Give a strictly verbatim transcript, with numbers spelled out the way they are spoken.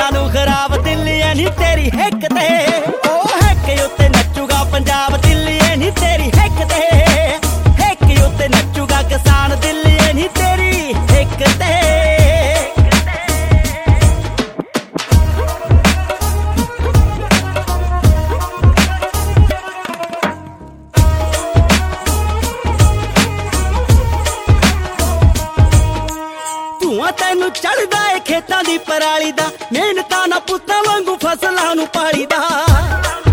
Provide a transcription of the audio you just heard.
ਕਿਸਾਨਾਂ ਨੂੰ ਖਰਾਬ ਦਿੱਲੀ ਐ ਨੀ ਤੇਰੀ ਹਿੱਕ ਤੇ ਉਹ ਹਿੱਕ ਉੱਤੇ ਨੱਚੂਗਾ ਪੰਜਾਬ ਦਿੱਲੀ ਐ ਨੀ ਤੇਰੀ ਹਿੱਕ ਤੇ ਹਿੱਕ ਉੱਤੇ ਨੱਚੂਗਾ ਕਿਸਾਨ ਦਿੱਲੀ ਐ ਨੀ ਤੇਰੀ ਹਿੱਕ ਤੇ ਤੈਨੂੰ ਚੜਦਾ ਏ ਖੇਤਾਂ ਦੀ ਪਰਾਲੀ ਦਾ ਮਿਹਨਤਾਂ ਨਾ ਪੁੱਤਾਂ ਵਾਂਗੂ ਫਸਲਾਂ ਨੂੰ ਪਾਲੀ ਦਾ